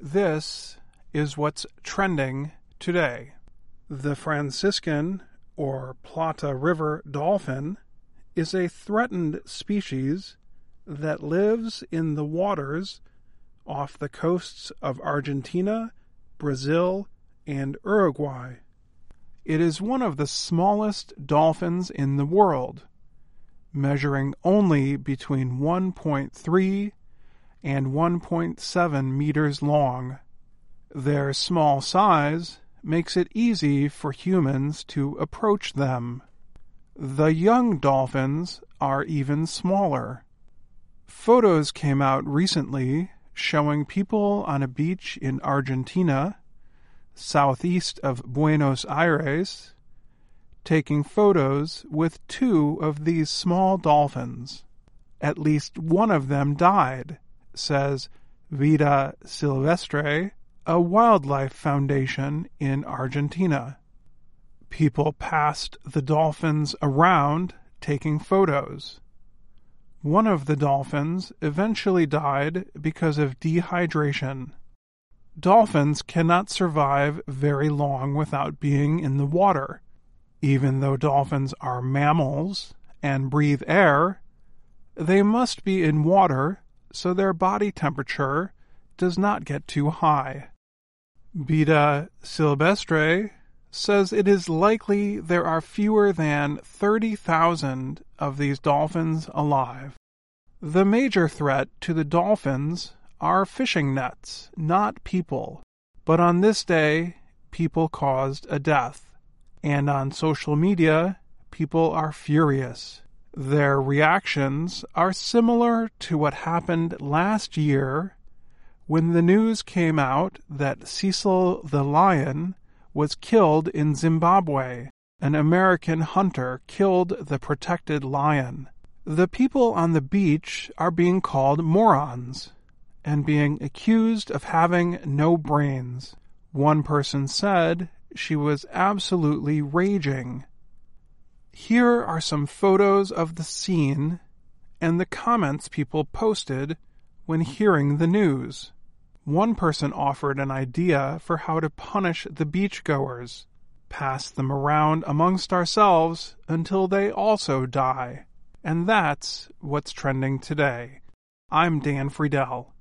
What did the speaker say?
This is what's trending today. The Franciscan, or Plata River dolphin, is a threatened species that lives in the waters off the coasts of Argentina, Brazil, and Uruguay. It is one of the smallest dolphins in the world, measuring only between 1.3 and 1.7 meters long. Their small size makes it easy for humans to approach them. The young dolphins are even smaller. Photos came out recently showing people on a beach in Argentina, southeast of Buenos Aires, taking photos with two of these small dolphins. At least one of them died, says Vida Silvestre, a wildlife foundation in Argentina. People passed the dolphins around taking photos. One of the dolphins eventually died because of dehydration. Dolphins cannot survive very long without being in the water. Even though dolphins are mammals and breathe air, they must be in water so their body temperature does not get too high. Vida Silvestre says it is likely there are fewer than 30,000 of these dolphins alive. The major threat to the dolphins are fishing nets, not people. But on this day, people caused a death. And on social media, people are furious. Their reactions are similar to what happened last year when the news came out that Cecil the lion was killed in Zimbabwe. An American hunter killed the protected lion. The people on the beach are being called morons and being accused of having no brains. One person said she was absolutely raging. Here are some photos of the scene and the comments people posted when hearing the news. One person offered an idea for how to punish the beachgoers. Pass them around amongst ourselves until they also die. And that's what's trending today. I'm Dan Friedel.